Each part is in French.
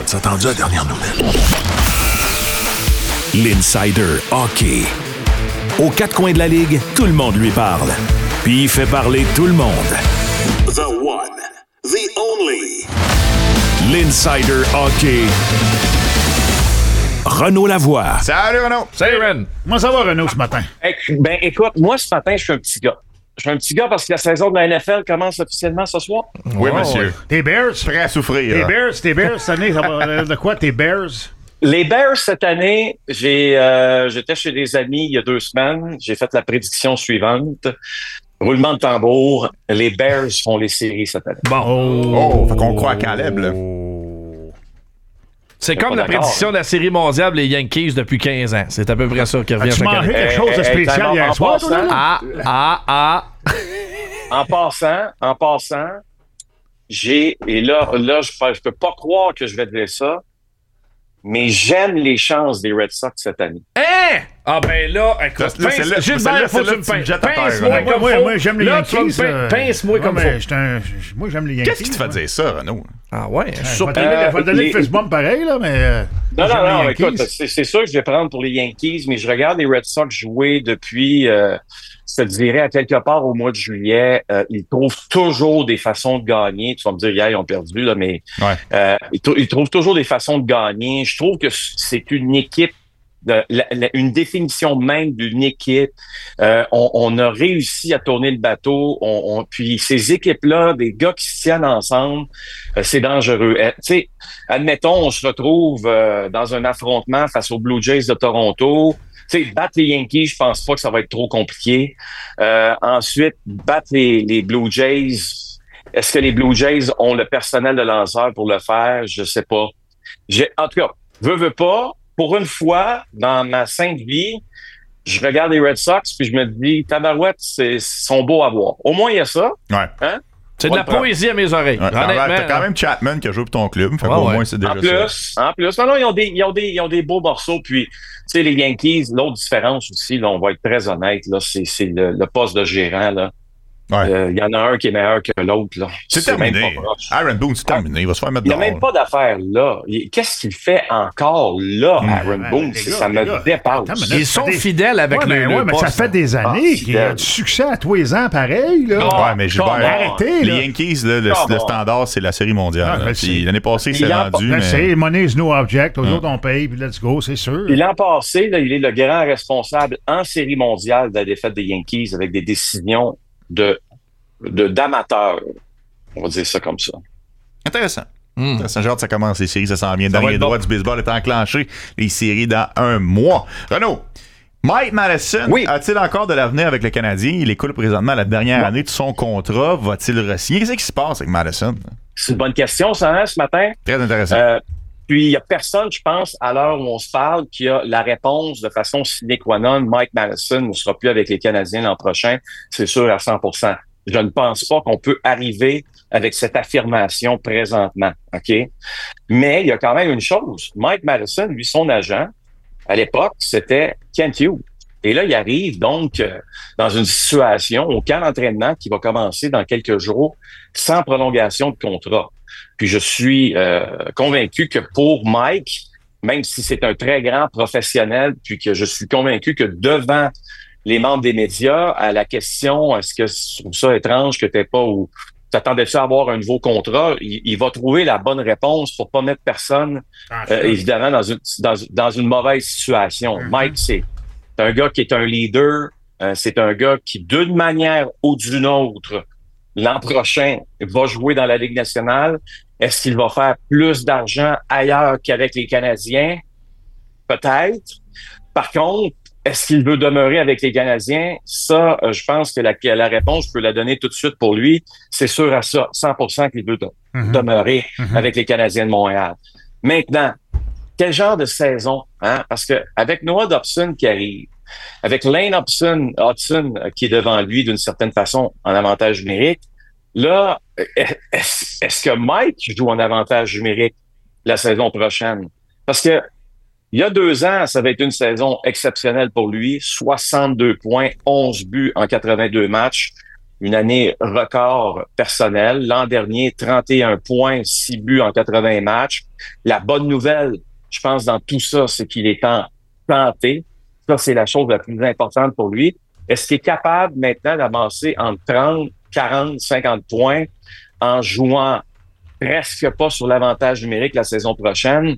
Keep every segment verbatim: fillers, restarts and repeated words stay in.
As-tu entendu la dernière nouvelle? L'Insider Hockey. Aux quatre coins de la Ligue, tout le monde lui parle. Puis il fait parler tout le monde. The one, the only. L'Insider Hockey. Renaud Lavoie. Salut Renaud. Salut Ren. Comment ça va Renaud ce matin? Ben écoute, moi ce matin, je suis un petit gars. Je suis un petit gars parce que la saison de la N F L commence officiellement ce soir. Oui, monsieur. Tes Bears? Prêt à souffrir. Tes hein. Bears, tes Bears cette année, ça va de quoi tes Bears? Les Bears, cette année, j'ai euh, j'étais chez des amis il y a deux semaines. J'ai fait la prédiction suivante. Roulement de tambour, les Bears font les séries cette année. Bon. Oh, fait qu'on croit à Caleb, là. C'est T'es comme pas la d'accord, prédiction hein? de la série mondiale des Yankees depuis quinze ans. C'est à peu près ça qui revient As-tu chaque mangé année. quelque chose de Eh, eh, spécial en- hier en soir, toi, passant- là? Ah, ah, ah. En passant, en passant, j'ai, et là, là, je ne peux pas croire que je vais dire ça, mais j'aime les chances des Red Sox cette année. Hein? Ah ben là, écoute, Là, celle-là- pince, Gilbert, celle-là, faut que celle-là, tu me tu me pinces. jettes à terre, Pince-moi Renaud. comme Moi, faut. moi, j'aime les Là, tu vas me Yankees. pin- euh, Pince-moi ouais, comme mais faut. j'étais un- Moi, j'aime les Yankees. Qu'est-ce qui te fait moi. dire ça, Renaud? Ah ouais, je suis Je vais surpris. te donner, Euh, je vais te donner les- le fist bump pareil, là, mais... euh, Non, j'aime non, les non, Yankees. écoute, c'est, c'est sûr que je vais prendre pour les Yankees, mais je regarde les Red Sox jouer depuis, euh, je te dirais, à quelque part au mois de juillet. Euh, ils trouvent toujours des façons de gagner. Tu vas me dire, hier, ils ont perdu, là, mais Ouais. euh, ils, trou- ils trouvent toujours des façons de gagner. Je trouve que c'est une équipe, de, la- la- une définition même d'une équipe. Euh, on, on a réussi à tourner le bateau. On, on- puis ces équipes-là, des gars qui se tiennent ensemble, euh, c'est dangereux. Euh, tu sais, admettons, on se retrouve euh, dans un affrontement face aux Blue Jays de Toronto. Tu sais, battre les Yankees, je pense pas que ça va être trop compliqué. Euh, ensuite, battre les, les Blue Jays. Est-ce que les Blue Jays ont le personnel de lanceur pour le faire? Je sais pas. J'ai, en tout cas, veux, veux pas. Pour une fois, dans ma sainte vie, je regarde les Red Sox puis je me dis, tabarouette, c'est, ils sont beaux à voir. Au moins, il y a ça. Ouais. Hein? C'est de On la le prend. poésie à mes oreilles. Ouais, Honnêtement. T'as quand même Chapman qui a joué pour ton club. Fait Ouais, qu'au ouais. moins, c'est déjà En plus, en plus, non, non, ils ont des, ils ont des, ils ont des beaux morceaux. Puis, tu sais, les Yankees, l'autre différence aussi, là, on va être très honnête, là, c'est, c'est le, le poste de gérant, là. ça. Ouais. Euh, il y en a un qui est meilleur que l'autre, là. C'est même terminé. pas proche. Aaron Boone, c'est terminé. Il va se faire mettre Il n'y a dehors. même pas d'affaire là. Il- Qu'est-ce qu'il fait encore là, Aaron Ouais, Boone? les C'est- gars, ça les me gars, dépasse. attends une minute. Ils sont Ça fait- fidèles avec Ouais, le, mais, le ouais, mais ça poste. fait des années Ah, qu'il y a fidèle. du succès à tous les ans, pareil. Là. Non. Ouais, mais Gilbert, Come on. Arrêtez, là. les Yankees, là, le, Come le on. standard, c'est la série mondiale. Ah, là. je Puis sais. l'année passée, Il c'est y a- rendu. Ben, mais... c'est money is no object. Aux Hum. autres, on paye, puis let's go, c'est sûr. Puis l'an passé, là, il est le grand responsable en série mondiale de la défaite des Yankees avec des décisions de, de d'amateurs. On va dire ça comme ça. Intéressant. Hmm. Intéressant. J'ai hâte que ça commence, les séries, ça s'en vient. Ça va Dernier être droit bon. du baseball est enclenché. Les séries dans un mois. Renaud, Mike Madison Oui. a-t-il encore de l'avenir avec le Canadien? Il écoule présentement la dernière année de son contrat. Va-t-il re-signer? Qu'est-ce qui se passe avec Madison? C'est une bonne question, ça, hein, ce matin. Très intéressant. Euh, puis, il n'y a personne, je pense, à l'heure où on se parle, qui a la réponse de façon sine qua non. Mike Madison ne sera plus avec les Canadiens l'an prochain, c'est sûr à cent pour cent. Je ne pense pas qu'on peut arriver avec cette affirmation présentement, OK? Mais il y a quand même une chose. Mike Madison, lui, son agent, à l'époque, c'était Kent Hughes. Et là, il arrive donc euh, dans une situation au camp d'entraînement qui va commencer dans quelques jours sans prolongation de contrat. Puis je suis euh, convaincu que pour Mike, même si c'est un très grand professionnel, puis que je suis convaincu que devant les membres des médias, à la question « Est-ce que tu trouves ça étrange que t'aies pas ou t'attendais-tu à avoir un nouveau contrat? » il, il va trouver la bonne réponse pour pas mettre personne, Ah, euh, sûr. évidemment, dans une, dans, dans une mauvaise situation. Mhm. Mike, c'est c'est un gars qui est un leader, euh, c'est un gars qui, d'une manière ou d'une autre, l'an prochain, va jouer dans la Ligue nationale. Est-ce qu'il va faire plus d'argent ailleurs qu'avec les Canadiens? Peut-être. Par contre, est-ce qu'il veut demeurer avec les Canadiens? Ça, euh, je pense que la, que la réponse, je peux la donner tout de suite pour lui. C'est sûr à ça, cent pour cent qu'il veut de- Mhm. demeurer Mhm. avec les Canadiens de Montréal. Maintenant, quel genre de saison? Hein? Parce que avec Noah Dobson qui arrive, avec Lane Hudson, Hudson euh, qui est devant lui d'une certaine façon en avantage numérique, là, est-ce, est-ce que Mike joue en avantage numérique la saison prochaine? Parce que il y a deux ans, ça va être une saison exceptionnelle pour lui. soixante-deux points, onze buts en quatre-vingt-deux matchs. une année record personnel. L'an dernier, trente et un points, six buts en quatre-vingts matchs. La bonne nouvelle, je pense, dans tout ça, c'est qu'il est en santé. Ça, c'est la chose la plus importante pour lui. Est-ce qu'il est capable maintenant d'avancer entre trente, quarante, cinquante points en jouant presque pas sur l'avantage numérique la saison prochaine?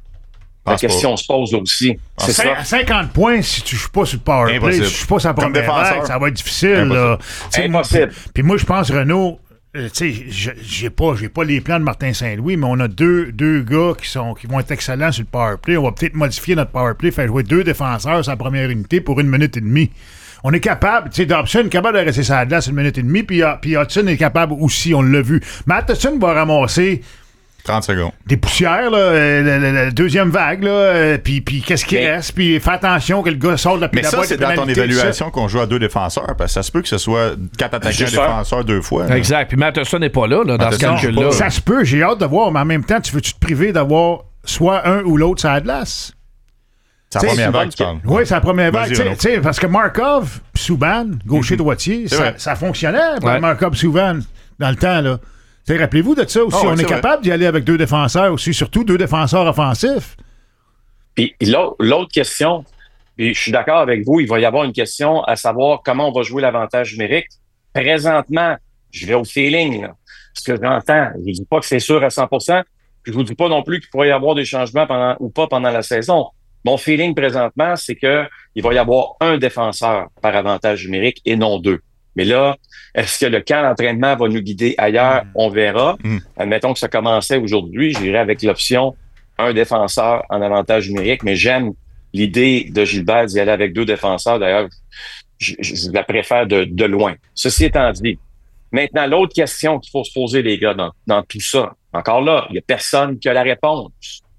La Pense question pas. se pose aussi. C'est ça. À cinquante points, si tu joues pas sur le power play, Impossible. si tu joues pas sur la Comme première défenseur. vague, ça va être difficile. Impossible. Là. Tu sais, moi, Impossible. Puis, puis moi, je pense, Renaud, euh, tu sais, je- j'ai pas, j'ai pas les plans de Martin Saint-Louis, mais on a deux, deux gars qui, sont, qui vont être excellents sur le power play. On va peut-être modifier notre power play, faire jouer deux défenseurs sur la première unité pour une minute et demie. On est capable, tu sais, Dobson est capable de rester sur la glace une minute et demie, puis, euh, puis Hudson est capable aussi, on l'a vu. Matt Hudson va ramasser trente secondes. des poussières, là, euh, la, la- la deuxième vague, là, euh, puis, puis qu'est-ce qui Mais- reste, puis fais attention que le gars sorte de la Mais la ça, boîte c'est de dans ton pénalité, tout ça. évaluation qu'on joue à deux défenseurs, parce que ça se peut que ce soit quatre attaquants, un C'est ça. défenseur deux fois. là. Exact. Puis Matheson n'est pas là, là dans ce Matheson joue calcul-là. pas. Ça se peut, j'ai hâte de voir, mais en même temps, tu veux-tu te priver d'avoir soit un ou l'autre sur la glace? C'est la T'sais, première c'est vague une que tu parles. Oui, c'est la première vague. Vas-y, Tu sais- Renaud. tu sais, parce que Markov, puis Subban, gaucher-droitier, C'est ça, vrai. ça fonctionnait pour Ouais. Markov Subban dans le temps. Là. Tu sais, rappelez-vous de ça aussi. Ah ouais, on est, c'est vrai. capable d'y aller avec deux défenseurs aussi, surtout deux défenseurs offensifs. Puis l'autre, l'autre question, puis je suis d'accord avec vous, il va y avoir une question à savoir comment on va jouer l'avantage numérique. Présentement, je vais au feeling. Là. Ce que j'entends, je ne dis pas que c'est sûr à cent pour cent, puis je vous dis pas non plus qu'il pourrait y avoir des changements pendant ou pas pendant la saison. Mon feeling présentement, c'est que il va y avoir un défenseur par avantage numérique et non deux. Mais là, est-ce que le camp d'entraînement va nous guider ailleurs? On verra. Mm. Admettons que ça commençait aujourd'hui, j'irai avec l'option un défenseur en avantage numérique, mais j'aime l'idée de Gilbert d'y aller avec deux défenseurs. D'ailleurs, je, je- je la préfère de, de loin. Ceci étant dit, maintenant, l'autre question qu'il faut se poser, les gars, dans, dans tout ça, encore là, il n'y a personne qui a la réponse.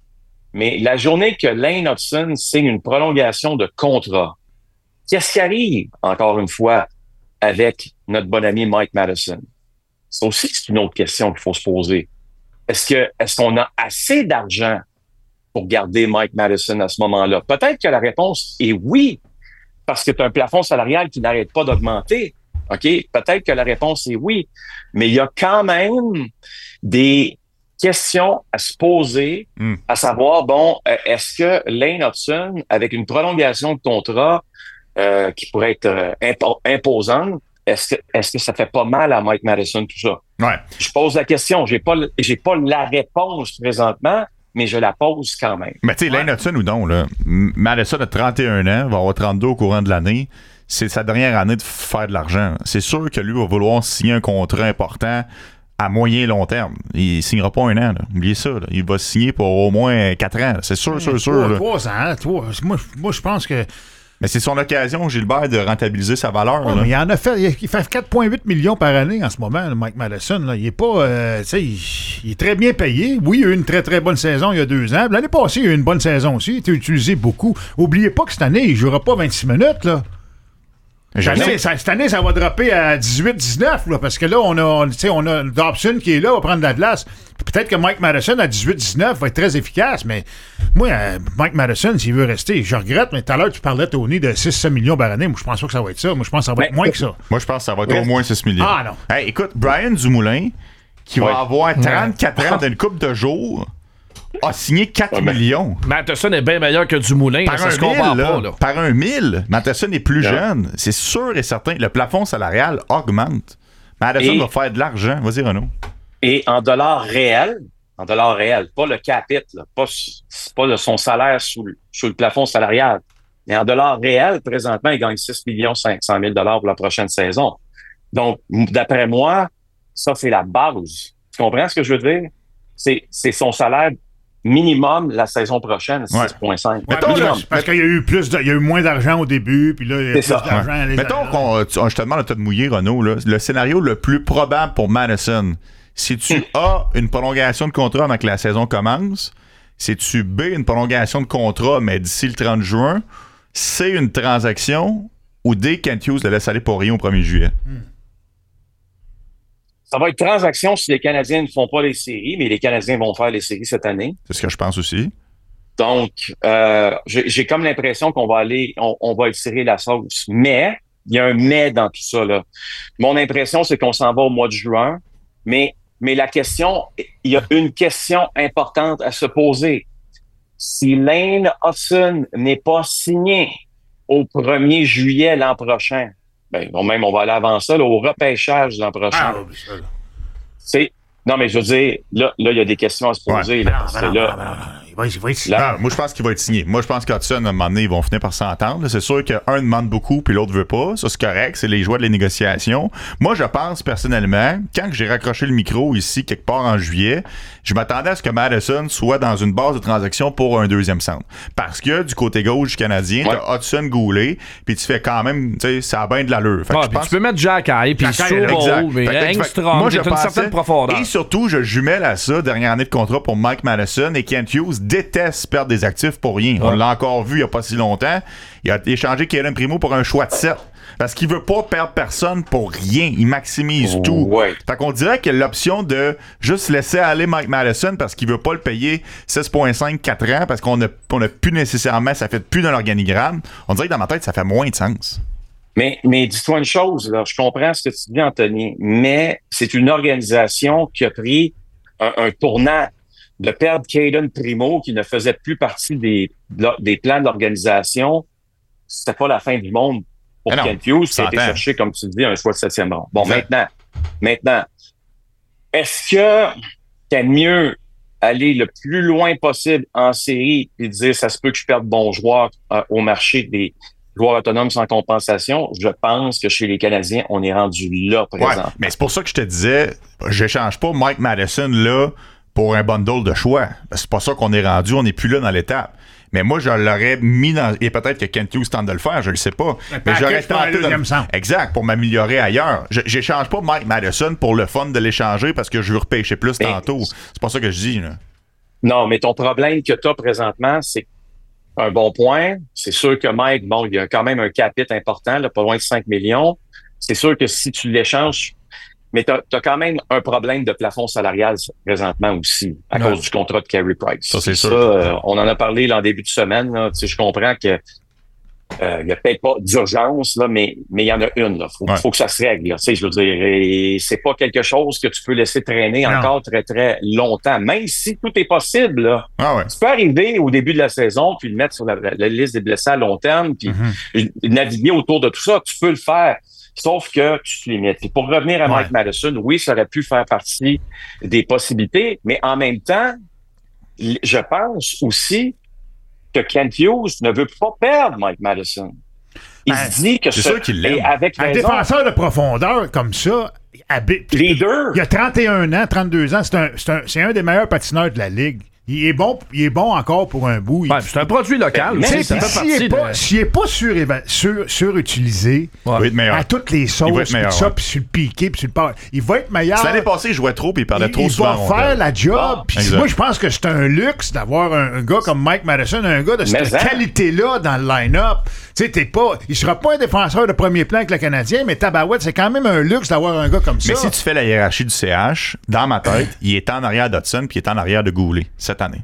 Mais la journée que Lane Hudson signe une prolongation de contrat, qu'est-ce qui arrive, encore une fois, avec notre bon ami Mike Matheson? C'est aussi c'est une autre question qu'il faut se poser. Est-ce que est-ce qu'on a assez d'argent pour garder Mike Matheson à ce moment-là? Peut-être que la réponse est oui, parce que tu as un plafond salarial qui n'arrête pas d'augmenter. OK? Peut-être que la réponse est oui. Mais il y a quand même des questions à se poser, Mm. à savoir, bon, euh, est-ce que Lane Hudson, avec une prolongation de contrat euh, qui pourrait être euh, impo- imposante, est-ce que, est-ce que ça fait pas mal à Mike Matheson, tout ça? Ouais. Je pose la question. J'ai pas, le- j'ai pas la réponse présentement, mais je la pose quand même. Mais tu sais, Lane Hudson ou non, là, M- Matheson a trente et un ans, va avoir trente-deux au courant de l'année. C'est sa dernière année de faire de l'argent. C'est sûr que lui va vouloir signer un contrat important à moyen et long terme. Il signera pas un an, là. Oubliez ça. Là. Il va signer pour au moins quatre ans. C'est sûr, sûr, sûr. Trois- là. trois ans, trois. Moi, je- moi, je pense que. Mais c'est son occasion, Gilbert, de rentabiliser sa valeur. Ouais, là. mais il en a fait. Il fait quatre virgule huit millions par année en ce moment, le Mike Matheson. Là. Il est pas. euh, tu sais, il, il est très bien payé. Oui, il a eu une très, très bonne saison il y a deux ans. L'année passée, il a eu une bonne saison aussi. Il a été utilisé beaucoup. Oubliez pas que cette année, il ne jouera pas vingt-six minutes, là. Cette Je année, sais. ça, cette année, ça va dropper à dix-huit dix-neuf, là, parce que là, on a, on, tu sais, on a Dobson qui est là, va prendre de la glace. Puis peut-être que Mike Matheson à dix-huit dix-neuf va être très efficace, mais moi, euh, Mike Matheson, s'il veut rester, je regrette, mais tout à l'heure, tu parlais, Tony, de six sept millions par année. Moi, je pense pas que ça va être ça. Moi, je pense que ça va être Mais- moins que ça. Moi, je pense que ça va être Ouais. au moins six millions. Ah, non. Hey, écoute, Brian Dumoulin, qui Ouais. va avoir trente-quatre ans d'une couple de jours, a signé quatre Ouais, ben- millions. Matheson est bien meilleur que Dumoulin. Par là, ça un se compare mille, là. pas. Là. Par un mille. Matheson est plus Ouais. jeune. C'est sûr et certain. Le plafond salarial augmente. Matheson Et- va faire de l'argent. Vas-y, Renaud. Et en dollars réels, en dollars réels, pas le capite, là, pas, s- c'est pas le- son salaire sous le, sous le plafond salarial, mais en dollars réels, présentement, il gagne six millions cinq cent mille dollars pour la prochaine saison. Donc, m- d'après moi, ça, c'est la base. Tu comprends ce que je veux dire? C'est, c'est son salaire minimum la saison prochaine, Ouais. six virgule cinq. Mettons, minimum. là, Parce qu'il y a eu plus de- il y a eu moins d'argent au début, puis là, il y a C'est plus ça. d'argent. à les- Mettons qu'on tu- je te demande de te mouiller, Renaud. Là, le scénario le plus probable pour Madison, si tu as une prolongation de contrat avant que la saison commence, si tu B, une prolongation de contrat, mais d'ici le trente juin, C, une transaction, ou D, Kent Hughes le laisse aller pour rien au premier juillet. Ça va être transaction si les Canadiens ne font pas les séries, mais les Canadiens vont faire les séries cette année. C'est ce que je pense aussi. Donc, euh, j'ai j'ai comme l'impression qu'on va aller, on, on va étirer la sauce. Mais, il y a un mais dans tout ça, là. Mon impression, c'est qu'on s'en va au mois de juin, mais, mais la question, il y a une question importante à se poser. Si Lane Hudson n'est pas signé au premier juillet l'an prochain, ben, bon, même on va aller avant ça, là, au repêchage l'an prochain. Ah, oui, ça, là. C'est, non, mais je veux dire, là, là, il y a des questions à se poser, Ouais. là, Non, parce non, que non, là, non, non, non. Il va, il va être Là- Ah, moi, je pense qu'il va être signé. Moi, je pense qu'Hudson, à un moment donné, ils vont finir par s'entendre. là. C'est sûr qu'un demande beaucoup puis l'autre veut pas. Ça, c'est correct. C'est les joies de les négociations. Moi, je pense, personnellement, quand j'ai raccroché le micro ici, quelque part en juillet, je m'attendais à ce que Madison soit dans une base de transaction pour un deuxième centre. Parce que du côté gauche du Canadien, Ouais. t'as Hudson Goulet, puis tu fais quand même, tu sais, ça a bien de l'allure. Fait que Ah, je puis pense- tu peux mettre Jack High, puis Jack High, Stroh, Exact. mais Fait que- fait que- Engstrom, moi, je c'est une pensais- certaine profondeur. Et surtout, je jumelle à ça, dernière année de contrat pour Mike Madison, et Kent Hughes déteste perdre des actifs pour rien. On Ouais. l'a encore vu il n'y a pas si longtemps. Il a échangé Kellen Primo pour un choix de sept. Parce qu'il veut pas perdre personne pour rien. Il maximise tout. Ouais. Fait qu'on dirait que l'option de juste laisser aller Mike Madison parce qu'il veut pas le payer six virgule cinq quatre ans parce qu'on a, on a plus nécessairement, ça fait plus dans l'organigramme, on dirait que dans ma tête, ça fait moins de sens. Mais, mais dis-toi une chose, là, je comprends ce que tu dis, Anthony, mais c'est une organisation qui a pris un, un tournant de perdre Caden Primo, qui ne faisait plus partie des, des plans de l'organisation. C'était pas la fin du monde pour Mais non, Kent Hughes, qui a été s'entend. cherché, comme tu dis, un choix de septième rang. Bon, Exact. maintenant, maintenant, est-ce que t'as mieux aller le plus loin possible en série et dire ça se peut que je perde bon joueur euh, au marché des joueurs autonomes sans compensation? Je pense que chez les Canadiens, on est rendu là Ouais, présent. mais c'est pour ça que je te disais, j'échange pas Mike Madison là pour un bundle de choix. C'est pas ça qu'on est rendu, on n'est plus là dans l'étape. Mais moi, je l'aurais mis dans. Et peut-être que Kent Hughes tente de le faire, je le sais pas. Un Mais j'aurais package pour un tenté de- deuxième centre. Exact, pour m'améliorer ailleurs. Je- J'échange pas Mike Madison pour le fun de l'échanger parce que je veux repêcher plus Mais- tantôt. C'est pas ça que je dis, là. Non, mais ton problème que tu as présentement, c'est un bon point. C'est sûr que Mike, bon, il y a quand même un capite important, là, pas loin de cinq millions. C'est sûr que si tu l'échanges, mais tu as quand même un problème de plafond salarial présentement aussi, à Ouais. cause du contrat de Carey Price. Ça, c'est sûr. euh, on en a parlé là, en début de semaine. Là. Tu sais, je comprends que euh, il n'y a peut-être pas d'urgence, là, mais mais il y en a une. Il faut, Ouais. faut que ça se règle. Là. Tu sais, je veux dire, et c'est pas quelque chose que tu peux laisser traîner Non. encore très, très longtemps, même si tout est possible. Là. Ah ouais. Tu peux arriver au début de la saison, puis le mettre sur la, la liste des blessés à long terme, puis Mhm. naviguer autour de tout ça. Tu peux le faire, sauf que tu te limites. Et pour revenir à Ouais. Mike Madison, oui, ça aurait pu faire partie des possibilités, mais en même temps, l- je pense aussi que Kent Hughes ne veut pas perdre Mike Madison. Il Ben, se dit que c'est ce- sûr qu'il l'aime. et avec Un raison, défenseur de profondeur comme ça, habite. les deux. Il a trente et un ans, trente-deux ans. C'est un, c'est un, c'est un des meilleurs patineurs de la Ligue. Il est bon, il est bon encore pour un bout. Il- Ouais, c'est un produit local. Mais tu sais, c'est- ça Puis fait s'il partie est de... pas, s'il est pas suréva- sur, surutilisé Ouais. Il va être meilleur. à toutes les Il va sauces, être puis meilleur, tout ça, ouais. puis sur le piqué, puis sur le power, il va être meilleur. L'année passée, il jouait trop puis il perdait Il, trop il souvent. va en faire rondelle. la job. Ah, Puis exact. moi, je pense que c'est un luxe d'avoir un, un gars comme Mike Madison, un gars de cette Mais, hein? qualité-là dans le line-up. Tu sais, t'es pas, il sera pas un défenseur de premier plan avec le Canadien, mais tabarouette, c'est quand même un luxe d'avoir un gars comme ça. Mais si tu fais la hiérarchie du C H, dans ma tête, il est en arrière d'Hudson puis il est en arrière de Goulet cette année.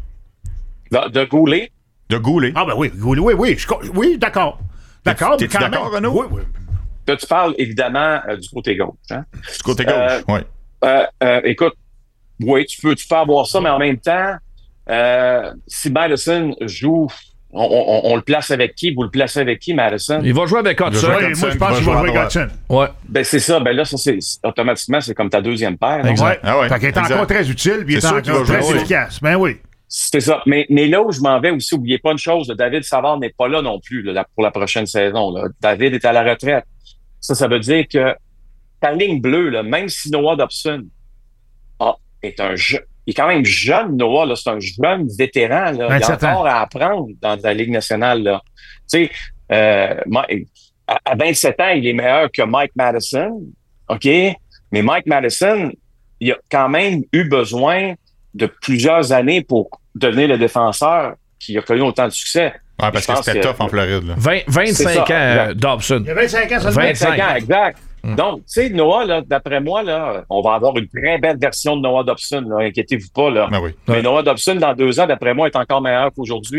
De, de Goulet. De Goulet. Ah ben oui, oui, oui, oui, je co- oui, d'accord. D'accord, mais T'es-tu quand d'accord, même. Renaud? Oui, oui. Là, tu parles évidemment euh, du côté gauche. Hein? Du côté gauche, Euh, oui. Euh, euh, écoute, oui, tu peux, tu peux avoir ça, mais en même temps, euh, si Madison joue, on, on, on le place avec qui? Vous le placez avec qui, Madison? Il va jouer avec Il va Hudson. jouer Oui, avec moi, je Hudson, pense il qu'il va va jouer jouer à avec Hudson. Ouais. Ben, c'est ça. Ben là, ça, c'est, automatiquement, c'est comme ta deuxième paire. non? Exact. Ouais. Ah ouais, Fait qu'il est exact. encore très utile, puis il est, C'est sûr qu'il encore va jouer, très oui. efficace. Ben oui. C'est ça. Mais, mais là où je m'en vais aussi, oubliez pas une chose, là, David Savard n'est pas là non plus là, pour la prochaine saison. Là. David est à la retraite. Ça, ça veut dire que ta ligne bleue, là, même si Noah Dobson ah, est un jeune, il est quand même jeune, Noah, là, c'est un jeune vétéran. Là. Il a vingt-sept ans. encore à apprendre dans la Ligue nationale. Là. Tu sais, euh, Ma- à, à vingt-sept ans, il est meilleur que Mike Madison. OK? Mais Mike Madison, il a quand même eu besoin de plusieurs années pour devenir le défenseur qui a connu autant de succès. Ouais, parce Je que pense c'était que- tough en Floride. Là. vingt, vingt-cinq C'est ça, ans, euh, exact. Dobson. Il y a vingt-cinq ans seulement. vingt-cinq. vingt-cinq ans, exact. Donc, tu sais, Noah, là, d'après moi, là, on va avoir une très belle version de Noah Dobson, là, inquiétez-vous pas. Là. Ben oui. Mais Ouais. Noah Dobson, dans deux ans, d'après moi, est encore meilleur qu'aujourd'hui.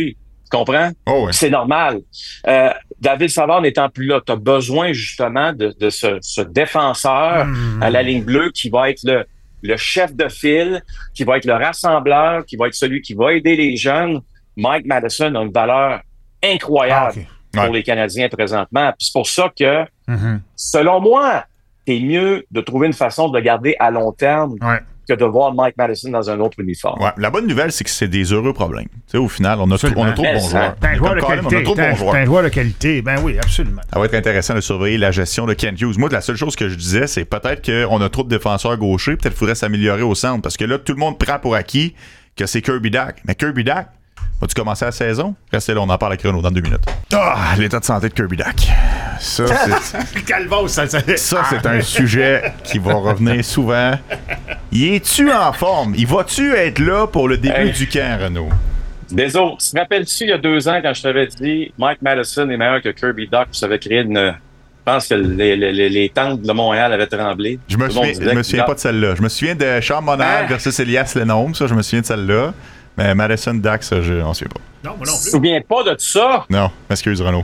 Tu comprends? Oh, oui. C'est normal. Euh, David Savard n'étant plus là, tu as besoin justement de, de ce, ce défenseur mmh. à la ligne bleue qui va être le, le chef de file, qui va être le rassembleur, qui va être celui qui va aider les jeunes. Mike Matheson a une valeur incroyable ah, okay. pour ouais. les Canadiens présentement. Puis c'est pour ça que, mmh. selon moi, c'est mieux de trouver une façon de le garder à long terme ouais. que de voir Mike Matheson dans un autre uniforme. Ouais. La bonne nouvelle, c'est que c'est des heureux problèmes. Tu sais, au final, on a, trop, on a trop de bons joueurs. T'es un joueur de qualité. T'es un joueur de qualité. Ben oui, absolument. Ça va être intéressant de surveiller la gestion de Kent Hughes. Moi, la seule chose que je disais, c'est peut-être qu'on a trop de défenseurs gauchers. Peut-être qu'il faudrait s'améliorer au centre. Parce que là, tout le monde prend pour acquis que c'est Kirby Dach. Mais Kirby Dach, vas-tu commencer la saison? Restez là, on en parle avec Renaud dans deux minutes. Ah, l'état de santé de Kirby Dach. Ça, c'est... Calvos, ça, ça... ça, c'est un sujet qui va revenir souvent. Y es-tu en forme? Y vas-tu être là pour le début hey. du camp, Renaud? Désolé. Tu te rappelles-tu, il y a deux ans, quand je t'avais dit Mike Matheson est meilleur que Kirby Dach, tu avais créé une... Je pense que les, les, les tentes de Montréal avaient tremblé. Je me souviens, je me souviens pas de celle-là. Je me souviens de Charles Monard ah. versus Elias Lenôme. Ça, je me souviens de celle-là. Mais Matheson Dach, ça, je n'en souviens pas. Non, moi non plus. Tu te souviens pas de ça? Non, excuse Renaud.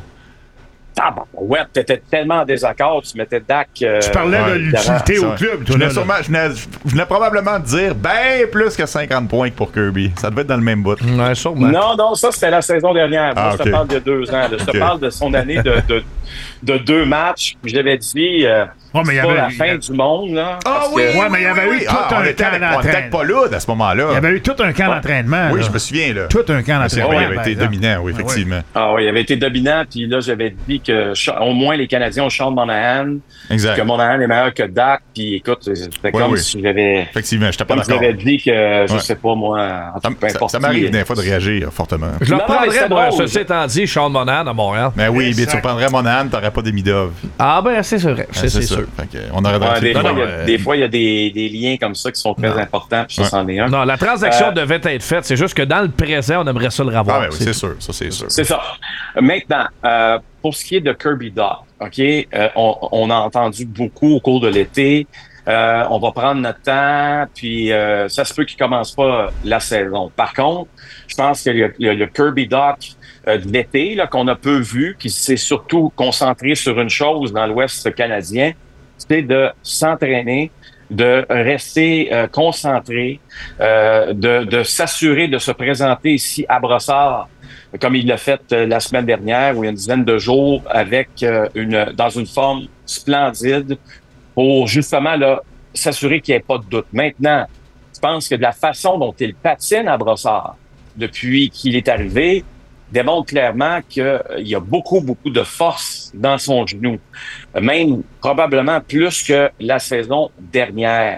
Ah bon, ouais, t'étais tellement en désaccord, tu mettais Dach... Euh, tu parlais ouais, de l'utilité au club. Je venais, sûrement, je, venais, je venais probablement te dire bien plus que cinquante points pour Kirby. Ça devait être dans le même bout. Ouais, sûrement. Non, non, ça, c'était la saison dernière. Moi, ah, je te okay. parle de deux ans. Je te okay. parle de son année de, de, de deux matchs. Je l'avais dit... Euh, Oh, mais c'est pas avait, la fin a... du monde, là. Ah oui! Que... Ouais, mais il y avait oui, eu tout ah, un était, camp d'entraînement. On n'était pas là à ce moment-là. Il y avait eu tout un camp d'entraînement. Oui, là. je me souviens, là. Tout un camp d'entraînement. Oui, il avait été dominant, oui, effectivement. Ah oui, il avait été dominant, puis là, j'avais dit que au moins les Canadiens ont Sean Monahan. Exact. Que Monahan est meilleur que Dach, puis écoute, c'était oui, comme oui. si j'avais... Effectivement, je n'étais pas d'accord. J'avais dit que, je ouais. sais pas, moi... En tout, ça, ça m'arrive des fois de réagir fortement. Je le reprendrais, moi, ceci étant dit, Sean Monahan à Montréal. Mais oui, bien tu reprendrais Monahan, t'aurais pas Demidov. Ah ben, c'est vrai, c'est sûr. On aurait Des fois, il y a des, des liens comme ça qui sont très non. importants, puis ça, ouais. c'en est un. Non, la transaction euh, devait être faite. C'est juste que dans le présent, on aimerait ça le revoir. Ah, oui, c'est sûr. Ça, c'est sûr. C'est ça. Maintenant, euh, pour ce qui est de Kirby Dach, OK, euh, on, on a entendu beaucoup au cours de l'été. Euh, on va prendre notre temps, puis euh, ça se peut qu'il commence pas la saison. Par contre, je pense que le, le, le Kirby Dach euh, de l'été, là, qu'on a peu vu, qui s'est surtout concentré sur une chose dans l'Ouest canadien, c'est de s'entraîner, de rester euh, concentré, euh, de, de s'assurer de se présenter ici à Brossard, comme il l'a fait euh, la semaine dernière, où il y a une dizaine de jours, avec euh, une dans une forme splendide, pour justement là s'assurer qu'il n'y ait pas de doute. Maintenant, je pense que de la façon dont il patine à Brossard, depuis qu'il est arrivé, démontre clairement qu'il euh, y a beaucoup, beaucoup de force dans son genou. Même probablement plus que la saison dernière.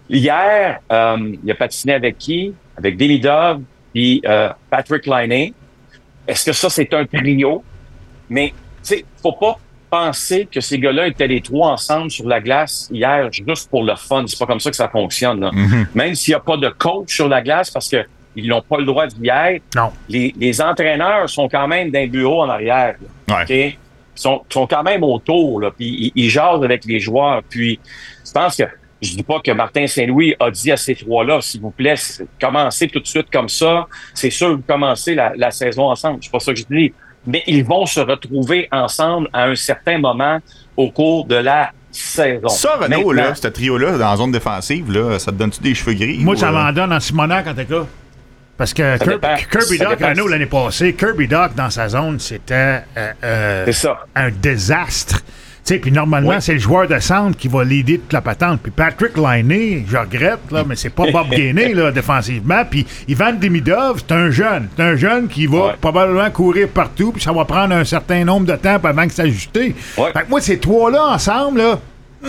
Hier, euh, il a patiné avec qui? Avec Demidov et euh, Patrick Laine. Est-ce que ça, c'est un trio? Mais, tu sais, faut pas penser que ces gars-là étaient les trois ensemble sur la glace hier juste pour le fun. C'est pas comme ça que ça fonctionne, là. Mm-hmm. Même s'il n'y a pas de coach sur la glace, parce que ils n'ont pas le droit d'y être. Non. Les, les entraîneurs sont quand même dans un bureau en arrière. Là, ouais. okay? Ils sont, sont quand même autour. Là, puis ils, ils jasent avec les joueurs. Puis je pense que je dis pas que Martin Saint-Louis a dit à ces trois-là, s'il vous plaît, commencez tout de suite comme ça. C'est sûr que vous commencez la, la saison ensemble. C'est pas ça que je dis. Mais ils vont se retrouver ensemble à un certain moment au cours de la saison. Ça, Renaud, là, ce trio-là, dans la zone défensive, là, ça te donne-tu des cheveux gris? Moi, ou, ça euh... m'en donne en Simonac quand t'es là. Parce que Kirby, Kirby Dach, Renaud, l'année passée, Kirby Dach, dans sa zone, c'était euh, euh, un désastre. Tu sais, puis normalement, oui. c'est le joueur de centre qui va l'aider toute la patente. Puis Patrick Laine, je regrette, là, mais c'est pas Bob Gainey, là, défensivement. Puis Ivan Demidov, c'est un jeune. C'est un jeune qui va ouais. probablement courir partout, puis ça va prendre un certain nombre de temps avant que s'ajuster. Ouais. Fait que moi, ces trois-là ensemble, là,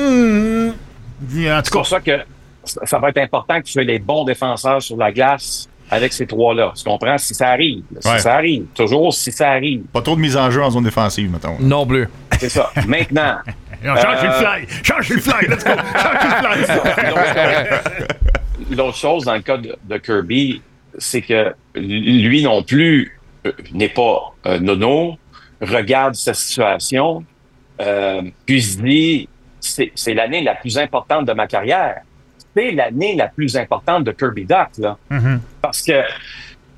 hmm, en tout c'est pour ça que ça va être important que tu aies les bons défenseurs sur la glace avec ces trois-là. Tu comprends? Si ça arrive. Si ouais. ça arrive. Toujours si ça arrive. Pas trop de mise en jeu en zone défensive, mettons. Non plus. C'est ça. Maintenant. Non, change euh... le fly! Change le fly! Let's go! Change le fly! L'autre chose dans le cas de, de Kirby, c'est que lui non plus euh, n'est pas euh, nono, regarde sa situation, euh, puis se dit c'est, c'est l'année la plus importante de ma carrière. C'est l'année la plus importante de Kirby Dach, là. Mm-hmm. Parce que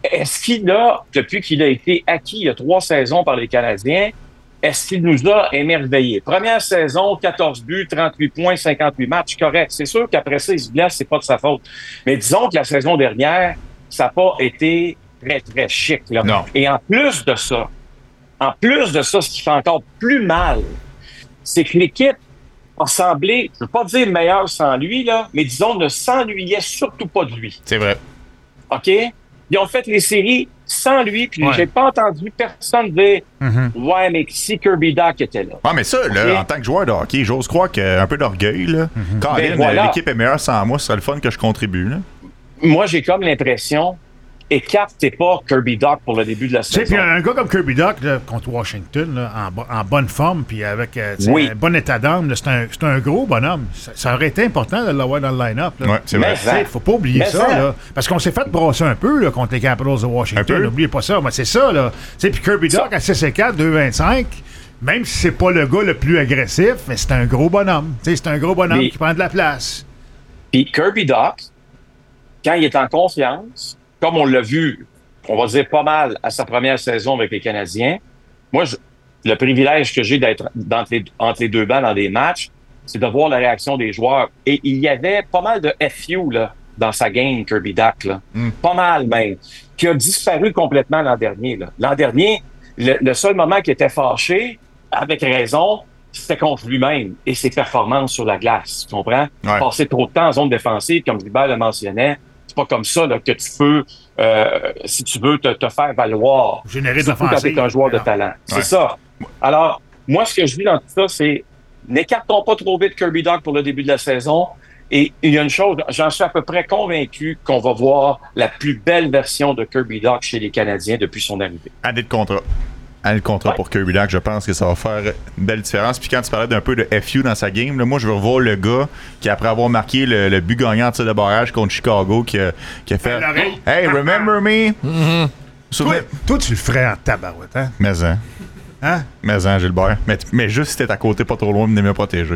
est-ce qu'il a, depuis qu'il a été acquis il y a trois saisons par les Canadiens, est-ce qu'il nous a émerveillés? Première saison, quatorze buts, trente-huit points, cinquante-huit matchs, correct. C'est sûr qu'après ça, il se blesse, c'est pas de sa faute. Mais disons que la saison dernière, ça n'a pas été très, très chic. Là. Non. Et en plus de ça, en plus de ça, ce qui fait encore plus mal, c'est que l'équipe a semblé, je ne veux pas dire meilleure sans lui, là, mais disons, ne s'ennuyait surtout pas de lui. C'est vrai. OK? Ils ont fait les séries sans lui, puis Ouais. j'ai pas entendu personne dire Mm-hmm. « Ouais, mais si Kirby Dach était là. » Ah, mais ça, là, Ok. en tant que joueur de hockey, j'ose croire qu'un peu d'orgueil, là. Colin, Ben voilà. l'équipe est meilleure sans moi, ce serait le fun que je contribue, là. Moi, j'ai comme l'impression, écarte pas Kirby Dach pour le début de la Tu sais, saison. puis un gars comme Kirby Dach là, contre Washington, là, en, bo- en bonne forme, puis avec euh, tu sais, Oui. un bon état d'âme, là, c'est un, c'est un gros bonhomme. Ça, ça aurait été important de l'avoir dans le line-up. là. Ouais, c'est Mais vrai. Tu sais, faut pas oublier Mais ça, ça. là. Parce qu'on s'est fait brasser un peu là, contre les Capitals de Un Washington. peu. N'oubliez pas ça. Mais c'est ça, là. Tu sais, puis Kirby Dach à six et quatre, deux vingt-cinq, même si c'est pas le gars le plus agressif, mais c'est un gros bonhomme. Tu sais, c'est un gros bonhomme Mais- qui prend de la place. Puis Kirby Dach, quand il est en confiance, comme on l'a vu, on va dire pas mal à sa première saison avec les Canadiens, moi, je- le privilège que j'ai d'être entre les, entre les deux bancs dans des matchs, c'est de voir la réaction des joueurs. Et il y avait pas mal de F U là, dans sa game, Kirby Dach. Là. Mm. Pas mal même. Qui a disparu complètement l'an dernier. Là. L'an dernier, le, le seul moment qu'il était fâché, avec raison, c'était contre lui-même et ses performances sur la glace. Tu comprends? Ouais. Passer trop de temps en zone défensive, comme Gilbert le mentionnait, c'est pas comme ça là, que tu peux, euh, si tu veux te, te faire valoir. Générer de Surtout quand l'offensive. tu es un joueur de Non. talent. C'est Ouais. ça. Alors, moi, ce que je dis dans tout ça, c'est n'écartons pas trop vite Kirby Dach pour le début de la saison. Et il y a une chose, j'en suis à peu près convaincu qu'on va voir la plus belle version de Kirby Dach chez les Canadiens depuis son arrivée. Année de contrat. Année de contrat Ouais. pour Kirby Dach, je pense que ça va faire une belle différence. Puis quand tu parlais d'un peu de F U dans sa game, là, moi je veux revoir le gars qui, après avoir marqué le, le but gagnant en tir de barrage contre Chicago, qui a, qui a fait À l'oreille. Hey, remember me? Mm-hmm. Toi, Souvenez- toi, tu le ferais en tabarouette, hein? Mais hein, Hein? mais hein, Gilbert. Mais, mais juste si t'es à côté, pas trop loin, venez me protéger.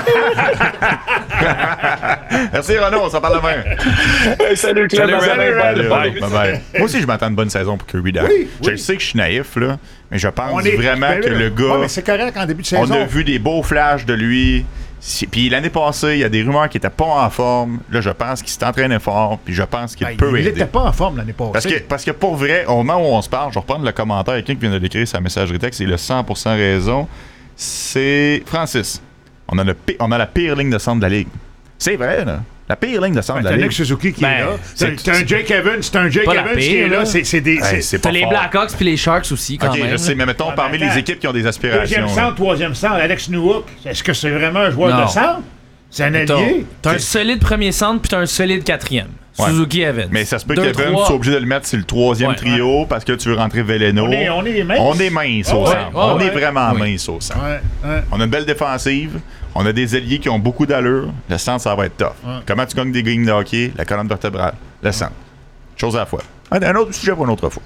Merci Renaud, on s'en parle demain. Hey, salut, Claude. Salut, Salut, Red. Allez, bye. bye bye. Moi aussi, je m'attends à une bonne saison pour Kirby Dach. Oui, Je oui. sais que je suis naïf, là, mais je pense On est- vraiment ben que là, le gars. ouais, mais c'est correct en début de On saison. a vu des beaux flashs de lui. Si- Puis l'année passée, il y a des rumeurs qu'il était pas en forme. Là, je pense qu'il s'est entraîné fort. Puis je pense qu'il Ben, peut il aider. n'était pas en forme l'année passée. Parce que, parce que pour vrai, au moment où on se parle, je vais reprendre le commentaire. Quelqu'un qui vient de l'écrire sa messagerie texte, il a cent pour cent raison. C'est Francis. On a, le pi- on a la pire ligne de centre de la ligue. C'est vrai, là. La pire ligne de centre de T'as la Nick ligue. Suzuki qui Ben, est là. c'est- C'est un Jake Evans, c'est un Jake Pas la Evans qui pire, est là. là. C'est c'est des. Hey, c'est- c'est T'as pas les fort. Blackhawks puis les Sharks aussi, quand Ok, même. je sais, mais mettons, Ah, parmi ben, les équipes qui ont des aspirations. Deuxième là. centre, troisième centre, Alex Newhook. Est-ce que c'est vraiment un joueur Non. de centre? C'est un T'as allié? t'as un solide premier centre puis t'as un solide quatrième. Ouais. Suzuki Evans. Mais ça se peut Deux, qu'Evans trois. soit obligé de le mettre sur le troisième Ouais, trio parce que tu veux rentrer Veleno. On est, on est mince. On est mince Ah au ouais, centre. ouais, on ouais. est vraiment Oui. mince au centre. Ouais, ouais. On a une belle défensive. On a des alliés qui ont beaucoup d'allure. Le centre, ça va être tough. Ouais. Comment tu gagnes des games de hockey? La colonne vertébrale. Le centre. Chose à la fois. Un autre sujet pour une autre fois.